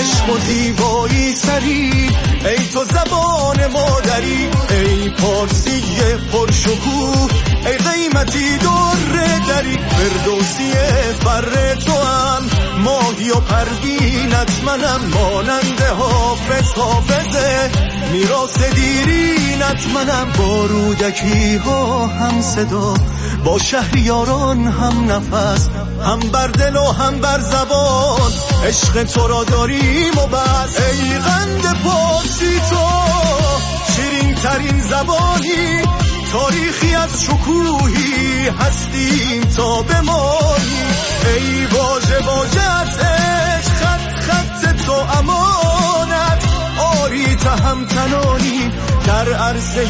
عشق و زیبایی سری، ای تو زبان مادری، ای پارسی پرشکوه، ای قیمتی در دری. فردوسی فر تو هم ماهی و پروینت منم، مانند حافظه میراث دیرینت منم. با رودکی ها هم صدا، با شهریاران هم نفس، هم بر دل و هم بر زبان، عشق تو را داریم و بس. ای قند پارسی تو شیرین ترین زبانی، تاریخی از شکوهی هستیم تا بمانی. ای واژه عشق، خط تو امانت، آری تهمتنانی در عرصه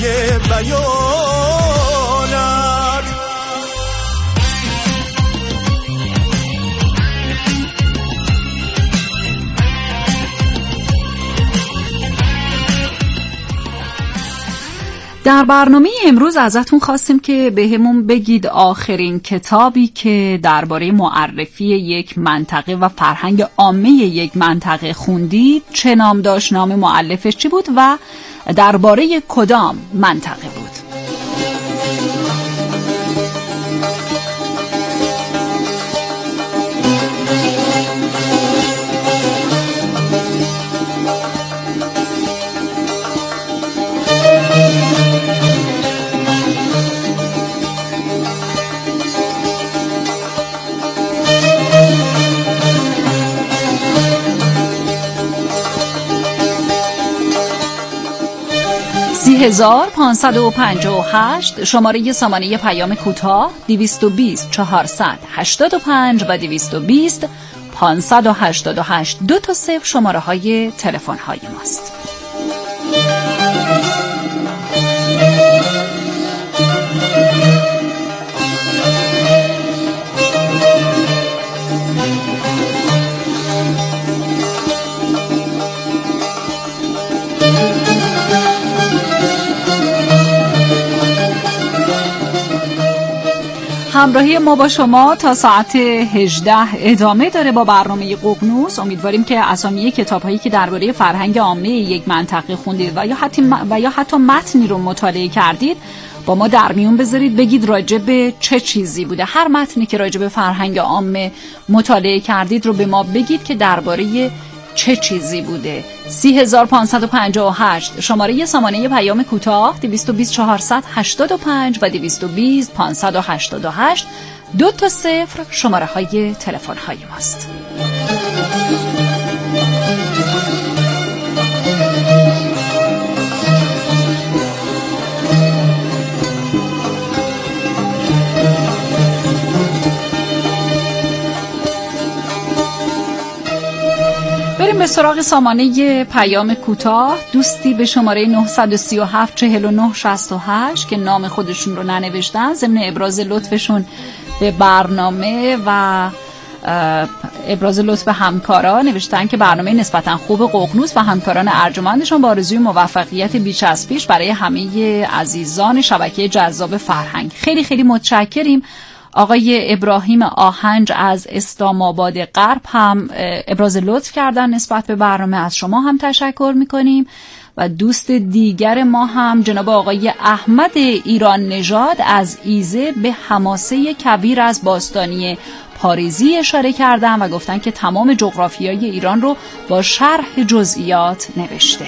بیانت. در برنامه امروز ازتون خواستیم که بهمون بگید آخرین کتابی که درباره معرفی یک منطقه و فرهنگ عامه یک منطقه خوندید چه نام داشت، نام مؤلفش چی بود و درباره کدام منطقه بود. 3558 شماره سامانه پیام کوتاه 220 485 و 220 588 2 تا 0 شماره های تلفن های ماست. همراهی ما با شما تا ساعت 18 ادامه داره با برنامه ققنوس. امیدواریم که اسامی کتاب‌هایی که درباره فرهنگ عامه یک منطقه خوندید و یا حتی متنی رو مطالعه کردید با ما در میون بذارید، بگید راجع به چه چیزی بوده. هر متنی که راجع به فرهنگ عامه مطالعه کردید رو به ما بگید که درباره چه چیزی بوده. 3558 شماره سامانه پیام کوتاه 220 485 و 220 588 2 تا 0 شماره های تلفن های ماست. بریم به سراغ سامانه پیام کوتاه. دوستی به شماره 937 49 68 که نام خودشون رو ننوشتن، ضمن ابراز لطفشون به برنامه و ابراز لطف همکاران نوشتن که برنامه نسبتا خوب ققنوس و همکاران ارجمندشون با آرزوی موفقیت بیش از پیش برای همه عزیزان شبکه جذاب فرهنگ. خیلی خیلی متشکریم. آقای ابراهیم آهنج از اسلام آباد غرب هم ابراز لطف کردن نسبت به برنامه، از شما هم تشکر میکنیم. و دوست دیگر ما هم جناب آقای احمد ایران نژاد از ایزه به حماسه کبیر از باستانی پاریزی اشاره کردن و گفتن که تمام جغرافیای ایران رو با شرح جزئیات نوشته.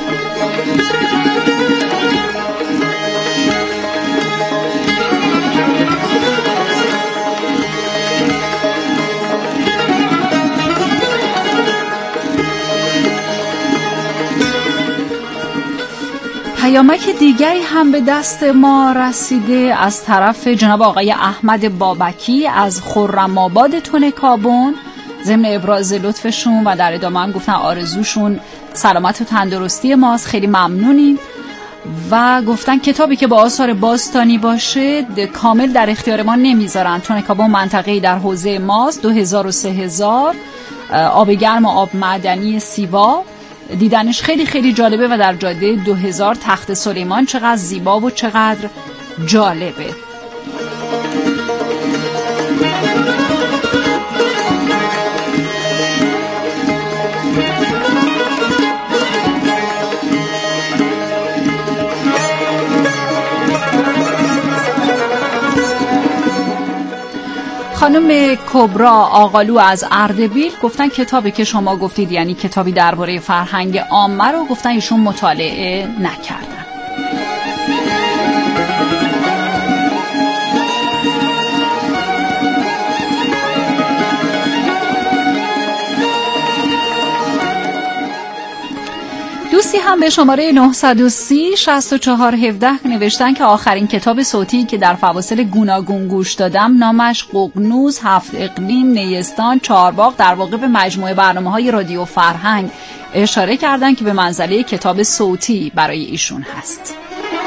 پیامک دیگری هم به دست ما رسیده از طرف جناب آقای احمد بابکی از خرم‌آباد تونکابون. ضمن ابراز لطفشون و در ادامه هم گفتن آرزوشون سلامت و تندرستی ماست، خیلی ممنونیم. و گفتن کتابی که با آثار باستانی باشه کامل در اختیار ما نمیذارن. تونکابون منطقه‌ای در حوزه ماست، 2000 و 3000 آب گرم و آب معدنی سیوا. دیدنش خیلی خیلی جالبه و در جاده 2000 تخت سلیمان چقدر زیبا و چقدر جالبه. خانم کبرا آقالو از اردبیل گفتن کتابی که شما گفتید، یعنی کتابی درباره فرهنگ عامه رو گفتن ایشون مطالعه نکردن. دوستی هم به شماره 930 6417 نوشتن که آخرین کتاب صوتی که در فواصل گوناگون گوش دادم نامش ققنوس، 7 اقلیم، نیستان، چهارباغ، در واقع به مجموعه برنامه‌های رادیو فرهنگ اشاره کردن که به منزله کتاب صوتی برای ایشون هست.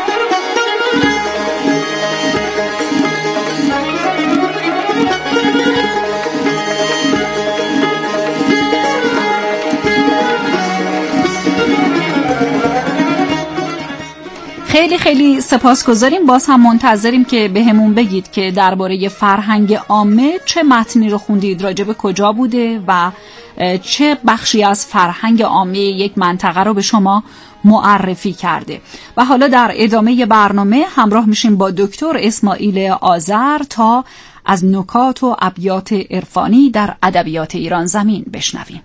خیلی خیلی سپاسگزاریم. باز هم منتظریم که بهمون بگید که درباره فرهنگ عامه چه متنی رو خوندید، راجع به کجا بوده و چه بخشی از فرهنگ عامه یک منطقه رو به شما معرفی کرده. و حالا در ادامه برنامه همراه میشیم با دکتر اسماعیل آذر تا از نکات و ابیات عرفانی در ادبیات ایران زمین بشنویم.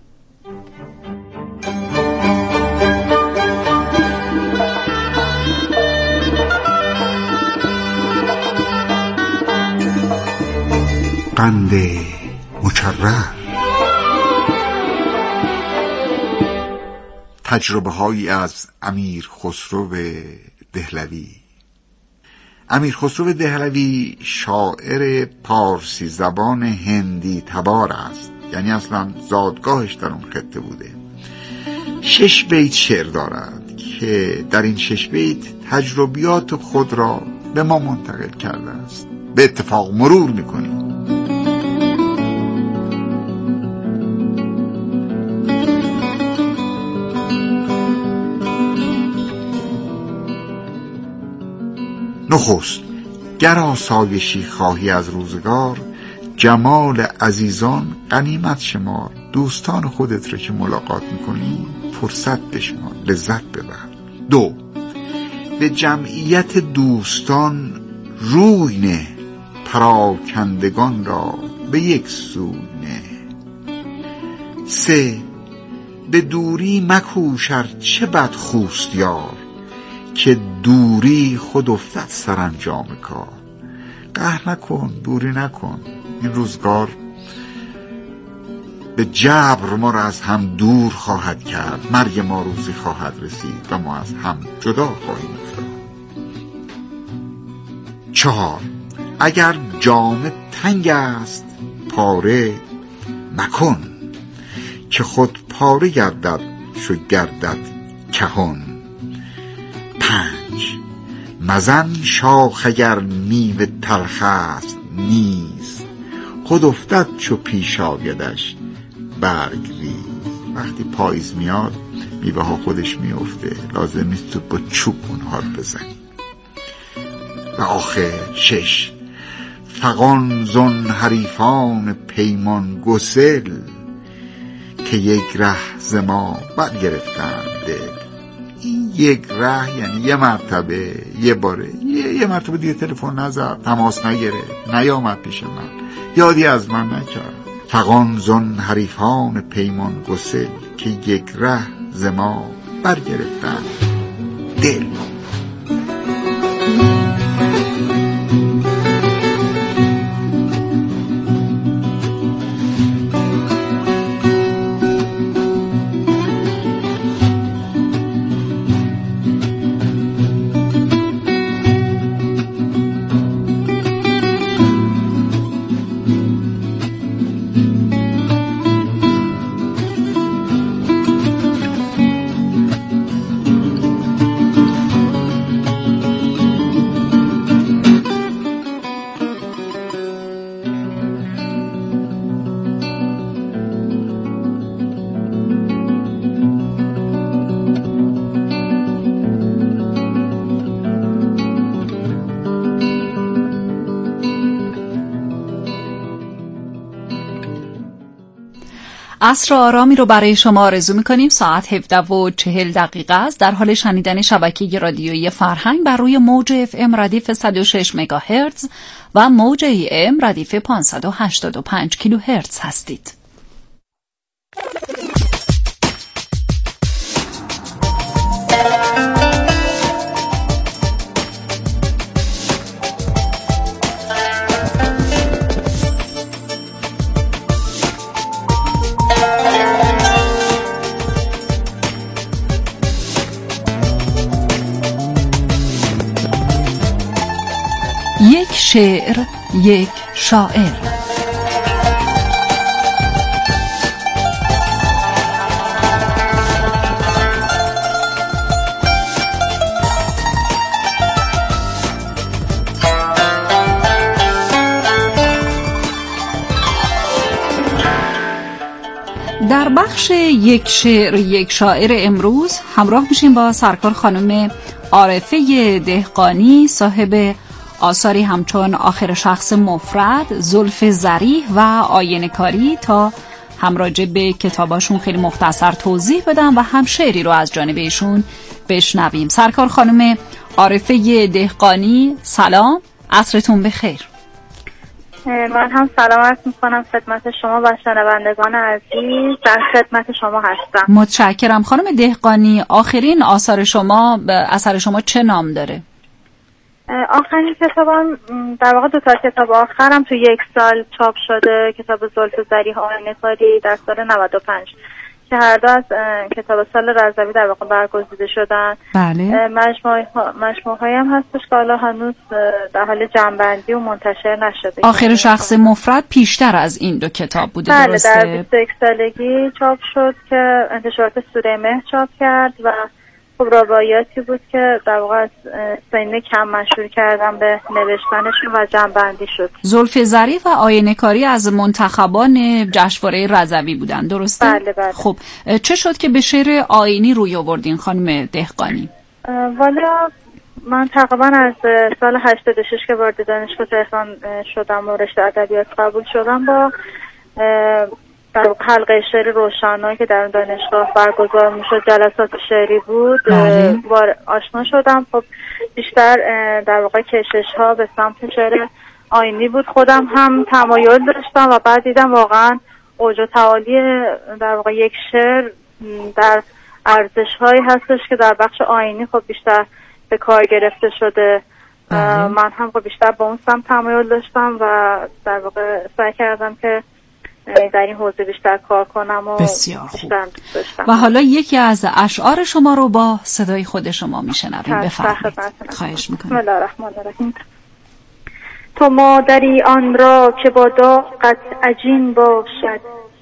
قند مکرر، تجربه هایی از امیر خسرو دهلوی. امیر خسرو دهلوی شاعر پارسی زبان هندی تبار است، یعنی اصلا زادگاهش در اون خطه بوده. 6 بیت شعر دارد که در این 6 بیت تجربیات خود را به ما منتقل کرده است. به اتفاق مرور میکنیم. نخست گر آسایشی خواهی از روزگار، جمال عزیزان غنیمت شمار. دوستان خودت رو که ملاقات میکنی فرصت بشمار، لذت ببر. 2 به جمعیت دوستان روی نه، پراکندگان را به یک سوی نه. 3 به دوری مکوش ار چه بد خوست یار، که دوری خود افتد سرانجام کار. قهر نکن، دوری نکن. این روزگار به جبر ما را از هم دور خواهد کرد. مرگ ما روزی خواهد رسید و ما از هم جدا خواهیم افتاد. 4 اگر جام تنگ است پاره مکن، که خود پاره گردد شو گردد کهن. 5 مزن شاخ اگر میوه تلخ است نیست، خود افتد چو پیش آیدش برگ ریز. وقتی پاییز میاد میوه ها خودش میفته، لازم نیست تو با چوب اونها رو بزنی. و آخر 6 فغان زن حریفان پیمان گسل، که یک ره ز ما برگرفتند دل. این یک ره یعنی یه مرتبه، یه باره، یه مرتبه دیگه تلفن نزد، تماس نگرفت، نیامد پیش من، یادی از من نکرد. فغان زن حریفان پیمان گسل، که یک ره ز ما برگرفتند دل. عصر آرامی رو برای شما آرزو می‌کنیم. ساعت 17:40 است. در حال شنیدن شبکه رادیویی فرهنگ بر روی موج FM ردیف 106 مگاهرتز و موج AM ردیف 585 کیلوهرتز هستید. یک شعر، یک شاعر. در بخش یک شعر یک شاعر امروز همراه میشیم با سرکار خانم عارفه دهقانی، صاحب آثاری همچون آخر شخص مفرد، زلف ظریف و آینه کاری، تا هم راجع به کتاباشون خیلی مختصر توضیح بدم و هم شعری رو از جانب ایشون بشنویم. سرکار خانم عارفه دهقانی، سلام، عصرتون بخیر. من هم سلام عرض میکنم خدمت شما و شنوندگان عزیز. در خدمت شما هستم. متشکرم. خانم دهقانی، آخرین اثر شما چه نام داره؟ آخرین کتابم در واقع 2 کتاب آخرم تو 1 سال چاپ شده. کتاب زلف ظریف آینه کاری در سال 95 که هر دو از کتاب سال رضوی در واقع برگزیده شدن. بله. مجموعه هم هستش که حالا هنوز در حال جمع‌بندی و منتشر نشده. آخر شخص مفرد پیشتر از این 2 کتاب بوده، بله، درسته؟ در 21 سالگی چاپ شد که انتشارات سوره مهر چاپ کرد و خب روایاتی بود که در واقع از سینه کم مشهور کردم به نوشتنشون و جمع‌بندی شد. زلف ظریف و آینه کاری از منتخبان جشنواره رضوی بودن، درسته؟ بله بله. خب چه شد که به شعر آیینی روی آوردین خانم دهقانی؟ والا من تقریبا از سال 86 که وارد دانشگاه تهران شدم و رشته ادبیات قبول شدم با در حلقه شعر روشنایی که در دانشگاه برگزار میشد، جلسات شعری بود، آشنا شدم. خب بیشتر در واقع کشش ها به سمت شعر آیینی بود. خودم هم تمایل داشتم و بعد دیدم واقعا اوج و تعالی در واقع یک شعر در ارزش هایی هستش که در بخش آیینی خب بیشتر به کار گرفته شده. من هم خب بیشتر با اون سمت تمایل داشتم و در واقع سعی کردم که در این حوزه بیشتر کار کنم و بسیار خوب. و حالا یکی از اشعار شما رو با صدای خود شما میشنویم، بفرمایید. خواهش میکنم. بسم الله الرحمن الرحیم. تو مادری آن را که با داغت عجین باشد،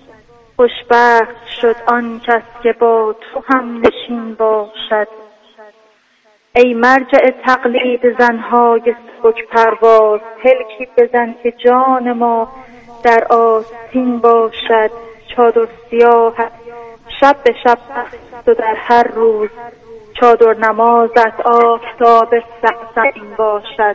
خوشبخت شد آن کس که با تو هم نشین باشد. ای مرجع تقلید زنهای سبک پرواز، پلکی بزن که جان ما در آستین باشد. چادر سیاهت شب به شب است و در هر روز چادر نمازت آفتاب سقسین باشد.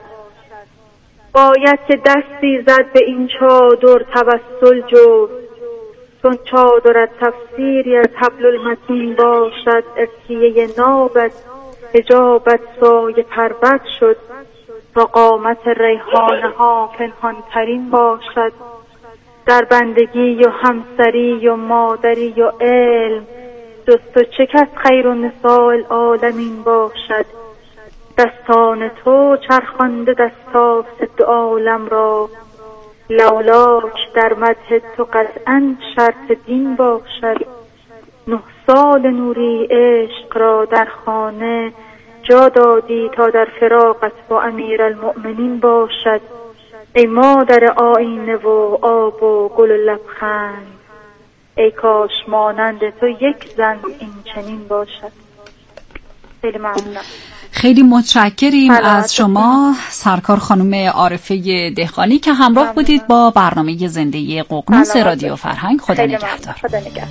باید که دستی زد به این چادر توسل جو، چون چادرت تفسیری از حبل المتین باشد. ارکیه نابت حجابت سایه پربت شد، و قامت ریحانه ها پنهان ترین باشد. در بندگی و همسری و مادری و علم، جز تو چه کس خیر و نساء العالمین باشد. دستان تو چرخانده دستاس دو عالم را، لولاک در مدح تو قطعا شرط دین باشد. 9 سال نوری عشق را در خانه جا دادی تا در فراقت با امیرالمؤمنین باشد. ای مادر آینه و آب و گل و لبخند، ای کاش مانند تو یک زن این چنین باشد. خیلی ممنونم. خیلی متشکریم از شما سرکار خانم عارفه دهقانی که همراه بودید با برنامه زنده ققنوس رادیو فرهنگ. خدا نگهدار. خدا نگهدار.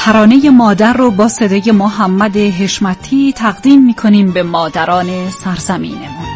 ترانه مادر رو با صدای محمد حشمتی تقدیم می‌کنیم به مادران سرزمینمون.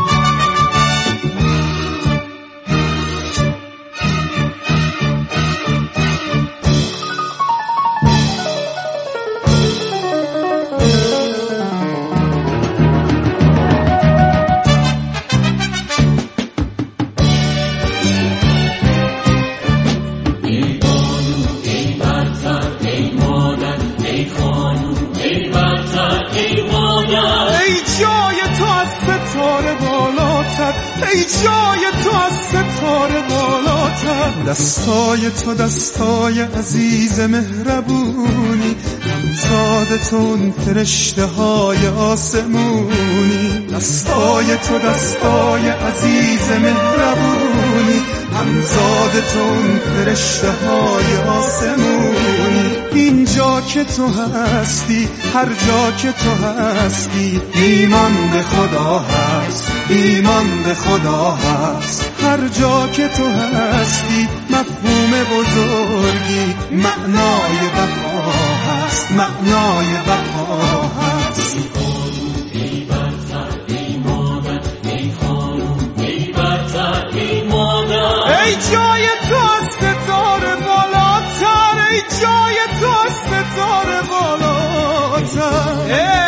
ای جای تو از ستاره بالاتر، دستای تو دستای عزیز مهربونی، همزاد تو اون فرشته های آسمونی، دستای تو دستای عزیز مهربونی، همزاد تو اون فرشته های آسمونی. اینجا که تو هستی، هر جا که تو هستی، ایمان به خدا هست، ایمان به خدا هست. هر جا که تو هستی مفهوم بزرگی، معنای وفا هست، معنای وفا هست. ای برتر ای مادر، ای خانوم ای برتر ای مادر، ای جای تو از ستاره بالاتر، ای جای تو از ستاره بالاتر.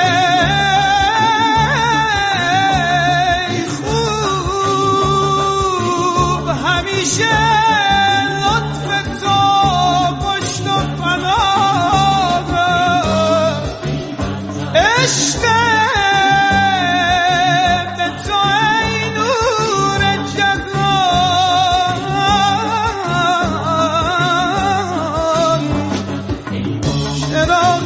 ای خوب همیشه لطف تو پشت و پناهم، عشق به تو ای نور جهان، چراغ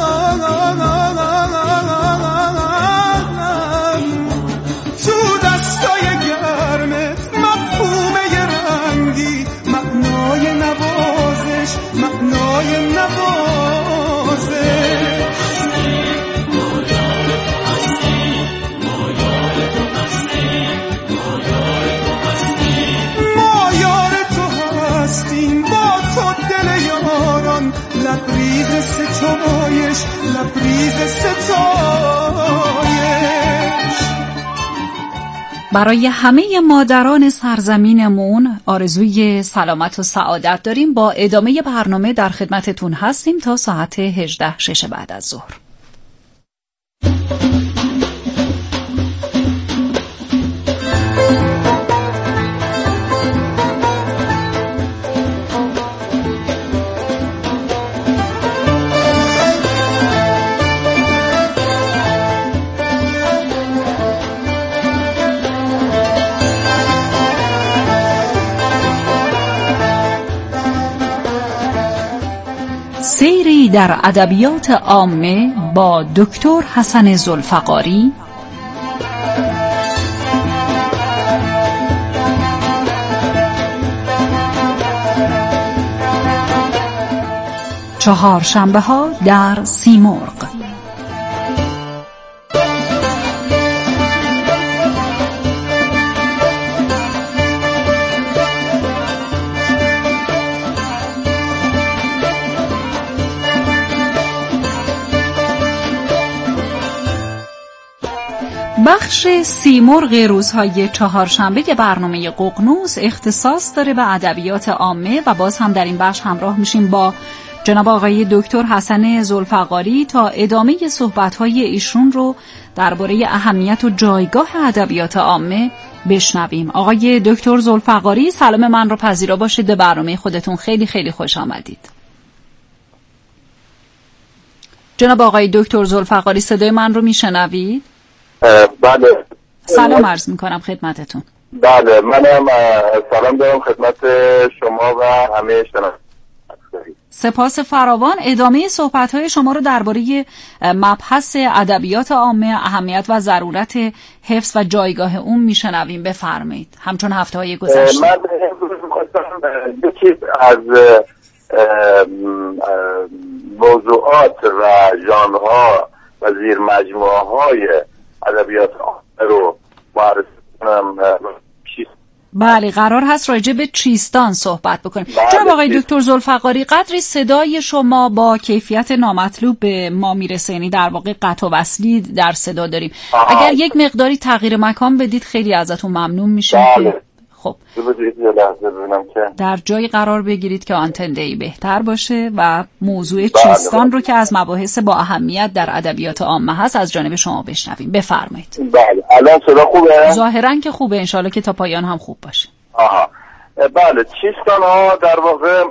تو دستای گرمت، مفهومه رنگی، معنای نوازش، معنای نوازش. ما یار تو هستیم، با تو دل یاران، لبریز ستایش، لبریز ستایش. برای همه مادران سرزمینمون آرزوی سلامت و سعادت داریم. با ادامه برنامه در خدمتتون هستیم تا ساعت 18:06 بعد از ظهر. سیری در ادبیات عامه با دکتر حسن ذوالفقاری. چهارشنبه‌ها در سیمرغ. بخش سیمرغ روزهای چهارشنبه برنامه ققنوس اختصاص داره به ادبیات عامه و باز هم در این بخش همراه میشیم با جناب آقای دکتر حسن ذوالفقاری تا ادامه صحبت‌های ایشون رو درباره اهمیت و جایگاه ادبیات عامه بشنویم. آقای دکتر ذوالفقاری، سلام من رو پذیرا باشید، به برنامه خودتون خیلی خیلی خوش آمدید. جناب آقای دکتر ذوالفقاری، صدای من رو میشنوید؟ بله. سلام عرض میکنم خدمتتون. بله، منم سلام دارم خدمت شما و همه شنوندگان. سپاس فراوان. ادامه صحبت‌های شما رو درباره مبحث ادبیات عامه، اهمیت و ضرورت حفظ و جایگاه اون میشنویم. بفرمایید. همچون هفته‌های گذشته. من می‌خواستم یکی از موضوعات و ژانرها و زیر مجموعه‌های ادبیات عامه رو معرفی کنم. بله قرار هست راجع به چیستان صحبت بکنیم. جناب آقای دکتر ذوالفقاری، قدری صدای شما با کیفیت نامطلوب به ما میرسه، یعنی در واقع قطع و وصلی در صدا داریم. اگر یک مقداری تغییر مکان بدید خیلی ازتون ممنون میشه. بله. خب در جایی قرار بگیرید که آنتنده‌ای بهتر باشه و موضوع چیستان رو که از مباحث با اهمیت در ادبیات عامه هست از جانب شما بشنویم. بفرمایید. بله الان صدا خوبه؟ ظاهراً که خوبه، انشالله که تا پایان هم خوب باشه. بله، چیستان ها در واقع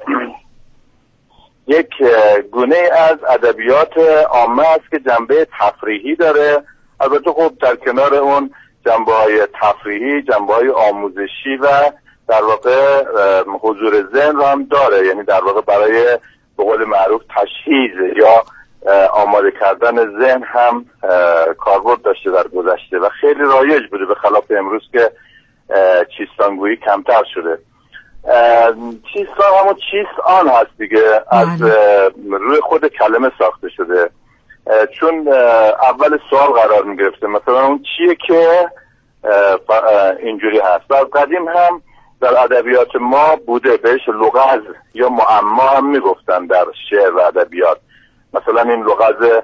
یک گونه از ادبیات عامه است که جنبه تفریحی داره. البته خب در کنار اون جنبه‌های تفریحی، جنبه‌های آموزشی و در واقع حضور ذهن رو هم داره، یعنی در واقع برای به قول معروف تشخیص یا آماده کردن ذهن هم کاربرد داشته در گذشته و خیلی رایج بوده، به خلاف امروز که چیستانگویی کمتر شده. چیستان همون چیست آن هست دیگه، از روی خود کلمه ساخته شده، چون اول سوال قرار می گرفته مثلا اون چیه که اینجوری هست. و قدیم هم در ادبیات ما بوده، بهش لغز یا معما هم می گفتن در شعر و ادبیات. مثلا این لغز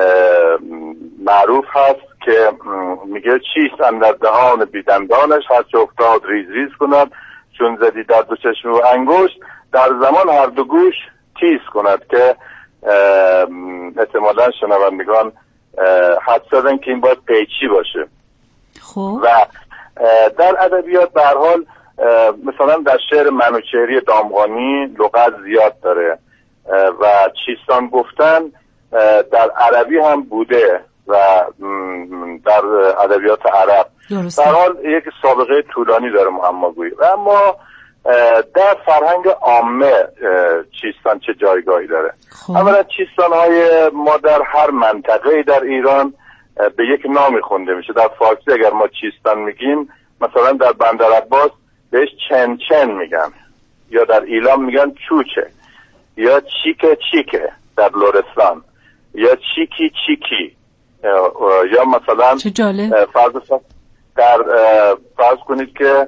معروف هست که میگه چیست اندر دهان بیدندانش، هر چه افتاد ریز ریز کند، چون زدی در دو چشم و انگشت، در زمان هر دو گوش تیز کند، که احتمالاً شنوندگان حد زدن که این باید قیچی باشه. خوب. و در ادبیات به هر حال مثلا در شعر منوچهری دامغانی لغت زیاد داره و چیستان گفتن در عربی هم بوده و در ادبیات عرب به هر حال یک سابقه طولانی داره معماگویی. و اما در فرهنگ عامه چیستان چه جایگاهی داره؟ اولا چیستان های ما در هر منطقه در ایران به یک نامی خونده میشه. در فارسی اگر ما چیستان میگیم، مثلا در بندرعباس بهش چن چن میگن، یا در ایلام میگن چوچه، یا چیکه چیکه در لرستان، یا چیکی چیکی، یا مثلا چه جالب. فرض کنید که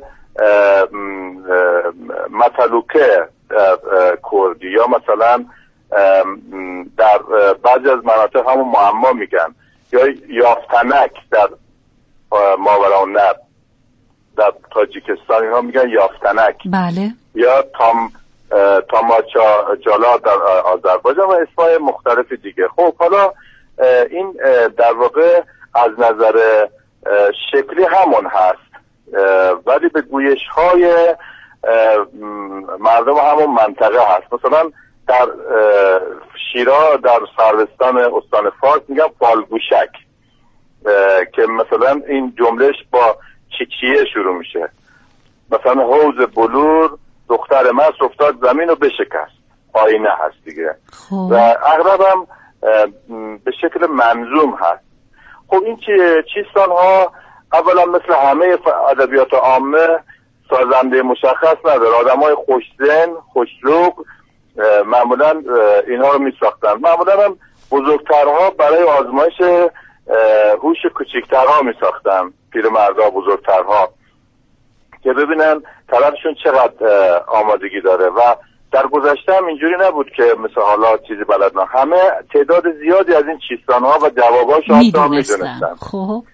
مطلوکه کردی، یا مثلا در بعضی از مناطق همون معما میگن، یا یافتنک در ماوراءالنهر، در تاجیکستان اینها میگن یافتنک. بله. یا تاماچا جالا در آذربایجان و اسمای مختلف دیگه. خب حالا این در واقع از نظر شکلی همون هست، ولی به گویش های مردم همون منطقه هست. مثلا در شیراز، در سروستان استان فارس میگن فالگوشک، که مثلا این جملهش با چیچیه شروع میشه. مثلا حوض بلور دختر مست افتاد زمین و بشکست، آینه هست دیگه. و اغلب هم به شکل منظوم هست. خب این چیستان ها اولا مثل همه ادبیات عامه سازنده مشخص نداره. آدم های خوش‌ذهن، خوش‌ذوق معمولا اینها رو می ساختن. معمولا هم بزرگترها برای آزمایش هوش کوچکترها می ساختن، پیرمردها، بزرگترها، که ببینن طرفشون چقدر آمادگی داره. و در گذشته هم اینجوری نبود که مثل حالا چیزی بلد نه، همه تعداد زیادی از این چیستان‌ها و جواباش هم میدونستن. خب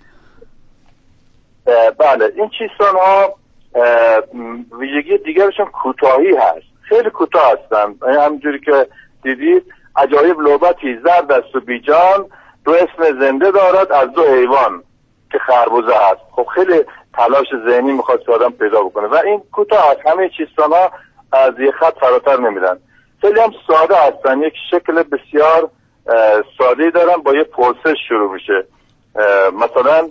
بله، این چیستان‌ها ویژگی دیگرشون کوتاهی هست، خیلی کوتاه هستن. همونجوری که دیدید عجایب لعبتی زرد است و بیجان، دو اسم زنده دارد از دو حیوان که خربزه هست. خب خیلی تلاش ذهنی میخواد که آدم پیدا بکنه و این کوتاه هست. همه چیستان‌ها از یک خط فراتر نمیرن. خیلی هم ساده هستن، یک شکل بسیار ساده‌ای دارن، با یه پرسش شروع میشه. مثلا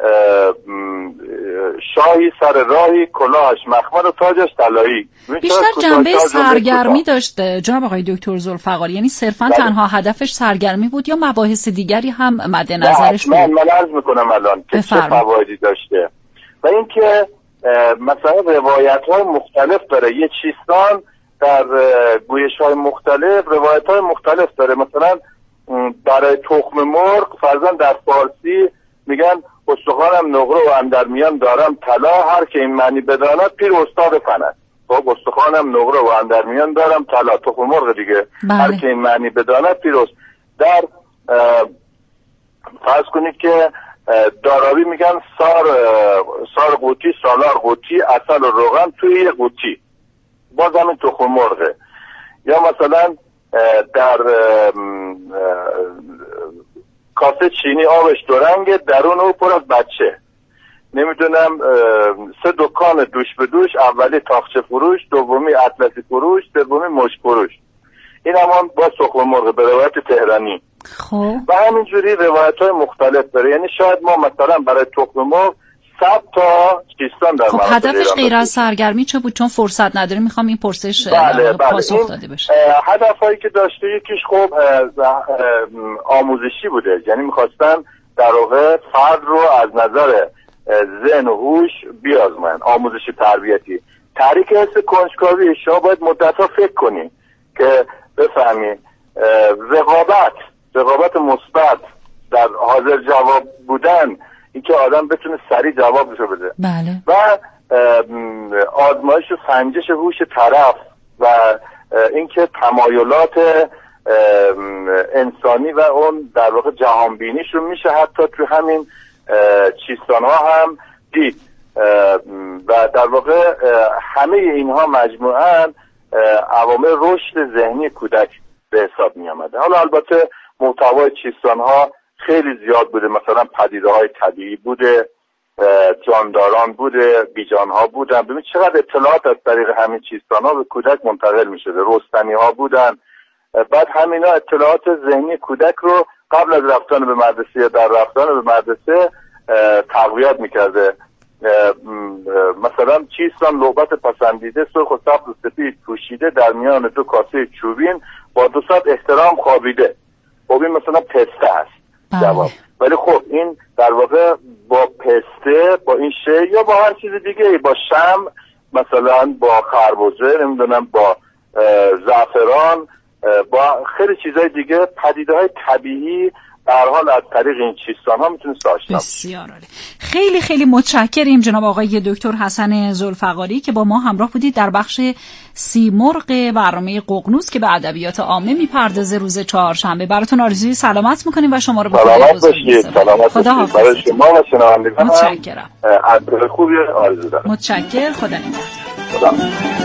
شاهی سر راهی، کلاهش مخمل و تاجش طلایی. بیشتر جنبه سرگرمی داشته جناب آقای دکتر ذوالفقاری، یعنی صرفا تنها هدفش سرگرمی بود یا مباحث دیگری هم مد نظرش بود؟ من عرض میکنم الان که چه فوایدی داشته. و اینکه مثلا روایت‌های مختلف داره. یه چیستان در گویش‌های مختلف روایت‌های مختلف داره. مثلا برای تخم مرغ فرضاً در فارسی میگن استخوان استخوانم نقره و اندر میان دارم طلا، هر که این معنی بداند پیر استاد فن است. خب استخوانم نقره و اندر میان دارم طلا، تخم مرغ دیگه. هر که این معنی بداند پیر است. در فرض کنید که داراوی میگن سار قوطی، سالار قوطی، عسل و روغن توی یه قوطی، باز همین تخم مرغه. یا مثلا در کاسه چینی آبش دو رنگه، درون او پر از بچه. نمیدونم 3 دکان دوش به دوش، اولی تاخچه فروش، دومی اطلسی فروش، سومی مشک فروش. این همان با تخم مرغ به روایت تهرانی. خب و همینجوری روایت‌های مختلف داره. یعنی شاید ما مثلا برای تخم مرغ 100 تا چیستان در خب هدفش غیر از سرگرمی چه بود؟ چون فرصت نداره میخوام این پرسش پاسخ داده بشه. هدفهایی که داشته یکیش خب آموزشی بوده، یعنی میخواستن در واقع فرد رو از نظر ذهن و هوش بیازماین، آموزشی تربیتی. تحریک حس کنجکاوی، شما باید مدت‌ها فکر کنی که بفهمی رقابت مثبت در حاضر جواب بودن، این که آدم بتونه سریع جوابشو بده. بله. و آزمایش و سنجش هوش طرف و اینکه تمایلات انسانی و اون در واقع جهانبینیش رو میشه حتی تو همین چیستان ها هم دید. و در واقع همه اینها مجموعاً عوامل رشد ذهنی کودک به حساب می آمده. حالا البته محتوای چیستان ها خیلی زیاد بوده، مثلا پدیده های طبیعی بوده، جانداران بوده، بیجان ها بودن. ببین چقدر اطلاعات از طریق همین چیستان ها به کودک منتقل می شده. رستنی ها بودن. بعد همینا اطلاعات ذهنی کودک رو قبل از رفتن به مدرسه یا در رفتن به مدرسه تقویت می کرده. مثلا چیستان لعبت پسندیده، سرخ و سبز و سفید پوشیده، در میان 2 کاسه چوبین با 200 احترام خوابیده. خب این مثلا پسته هست جواب. ولی خب این در واقع با پسته، با این شی یا با هر چیز دیگه، با شم مثلا، با خربزه، نمیدونم با زعفران، با خیلی چیزهای دیگه، پدیده های طبیعی به هر حال از طریق این چیستان ها میتونه آشنا. بسیار عالی. خیلی خیلی متشکریم جناب آقای دکتر حسن ذوالفقاری که با ما همراه بودید در بخش سیمرغ برنامه ققنوس که به ادبیات عامه میپردازه روز چهارشنبه. براتون آرزوی سلامت میکنیم و شما رو به خدا بزرگ. خدا حافظ. برای شما و شنوندگان متشکرم. عبر خوبی آرزو دارم. متشکر. خدا نگهدار.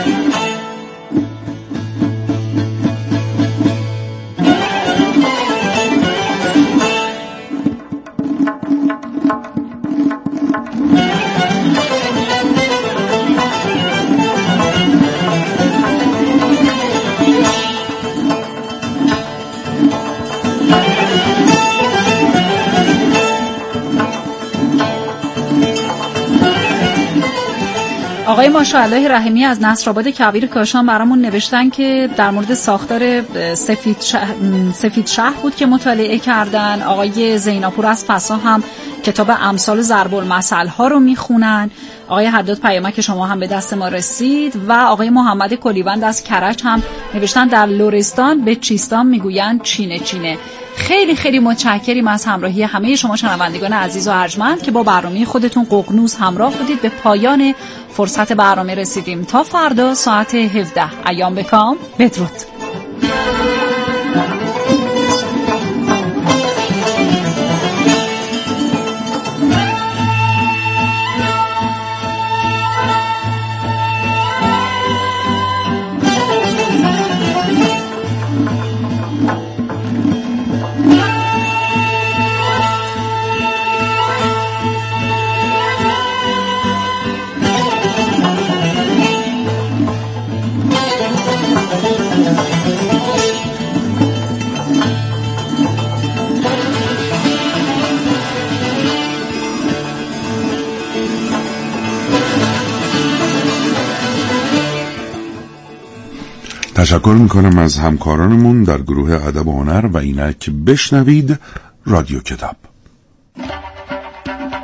آقای ماشاءالله رحیمی از نصرآباد کویر کاشان برامون نوشتن که در مورد ساختار سفید شهر بود که مطالعه کردن. آقای زیناپور از فسا هم کتاب امثال ضرب المثل ها رو میخونن. آقای حداد پیامک شما هم به دست ما رسید و آقای محمد کلیوند از کرج هم نوشتن در لرستان به چیستان میگویند چینه چینه. خیلی خیلی متشکریم از همراهی همه شما شنوندگان عزیز و ارجمند که با برنامه خودتون ققنوس همراه بودید. به پایان فرصت برنامه رسیدیم. تا فردا ساعت 17 ایام بکام. بدرود. تشکر میکنم از همکارانمون در گروه ادب و هنر و اینک بشنوید رادیو کتاب.